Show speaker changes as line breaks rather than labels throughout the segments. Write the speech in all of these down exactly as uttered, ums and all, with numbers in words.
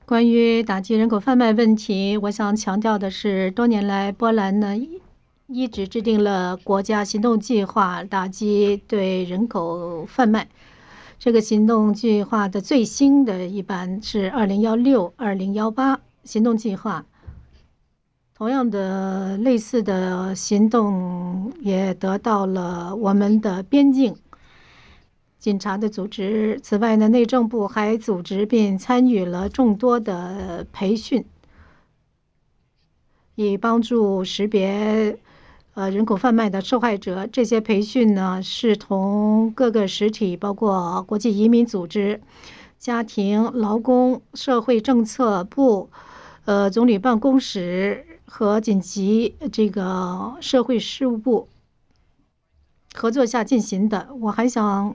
关于打击人口贩卖问题，我想强调的是，多年来波兰呢一直制定了国家行动计划，打击对人口贩卖。这个行动计划的最新的一版是二零一六、二零一八行动计划。同样的类似的行动也得到了我们的边境警察的组织。此外呢，内政部还组织并参与了众多的培训，以帮助识别呃人口贩卖的受害者。这些培训呢，是同各个实体，包括国际移民组织、家庭、劳工、社会政策部、呃总理办公室和紧急这个社会事务部合作下进行的。我还想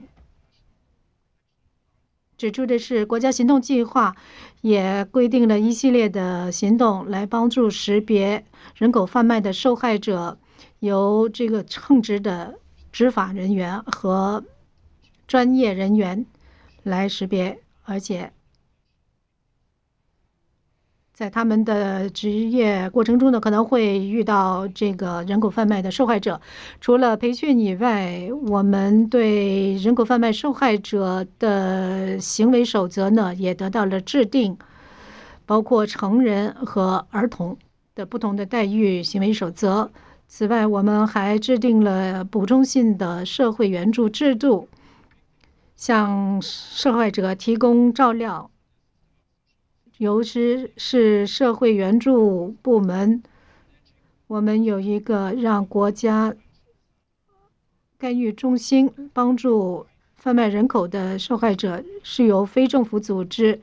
指出的是，国家行动计划也规定了一系列的行动，来帮助识别人口贩卖的受害者，由这个称职的执法人员和专业人员来识别，而且在他们的职业过程中呢，可能会遇到这个人口贩卖的受害者。除了培训以外，我们对人口贩卖受害者的行为守则呢，也得到了制定，包括成人和儿童的不同的待遇行为守则。此外，我们还制定了补充性的社会援助制度，向受害者提供照料。尤其是社会援助部门，我们有一个让国家干预中心帮助贩卖人口的受害者，是由非政府组织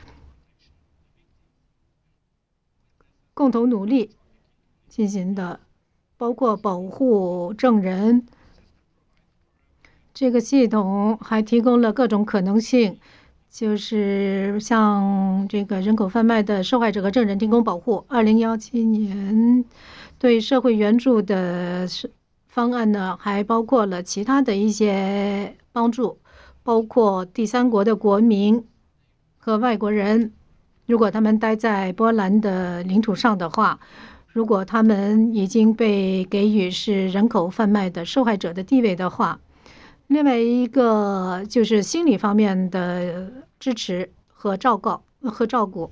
共同努力进行的，包括保护证人。这个系统还提供了各种可能性，就是向这个人口贩卖的受害者和证人提供保护。二零一七年对社会援助的方案呢，还包括了其他的一些帮助，包括第三国的国民和外国人，如果他们待在波兰的领土上的话，如果他们已经被给予是人口贩卖的受害者的地位的话。另外一个就是心理方面的支持和照告和照顾。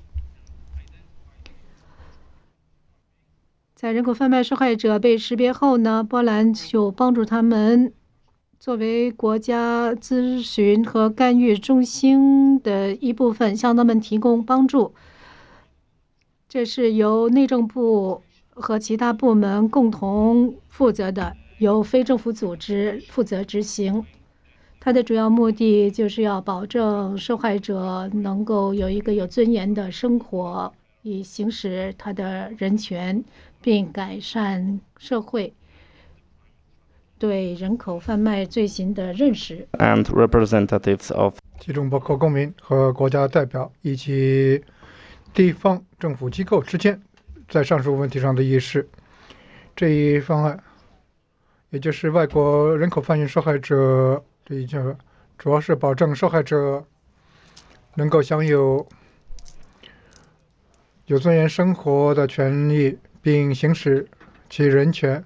在人口贩卖受害者被识别后呢，波兰就帮助他们作为国家咨询和干预中心的一部分，向他们提供帮助。这是由内政部和其他部门共同负责的，由非政府组织负责执行。它的主要目的就是要保证受害者能够有一个有尊严的生活，以行使他的人权，并改善社会对人口贩卖罪行的认识。
And representatives of
其中包括公民和国家代表以及地方政府机构之间在上述问题上的意识。这一方案，也就是外国人口贩运受害者这一项，主要是保证受害者能够享有有尊严生活的权利，并行使其人权。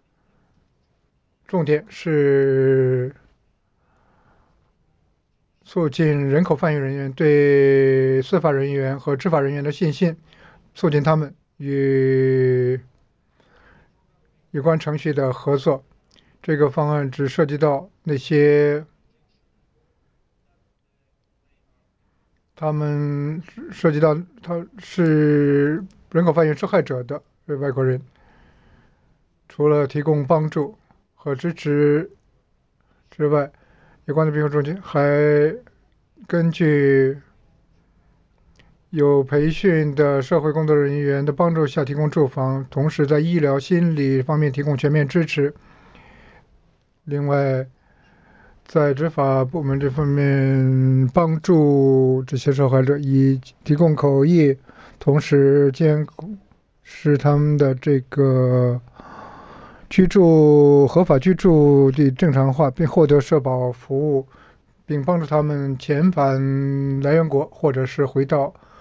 重点是促进人口贩运人员对司法人员和执法人员的信心，促进他们与有关程序的合作。这个方案只涉及到那些他们涉及到他是人口贩运受害者的外国人，除了提供帮助和支持之外，有关的庇护中心还根据有培训的社会工作人员的帮助下提供住房，同时在医疗心理方面提供全面支持。另外在执法部门这方面帮助这些受害者，以提供口译，同时监视他们的这个居住合法居住的正常化，并获得社保服务，并帮助他们遣返来源国或者是回到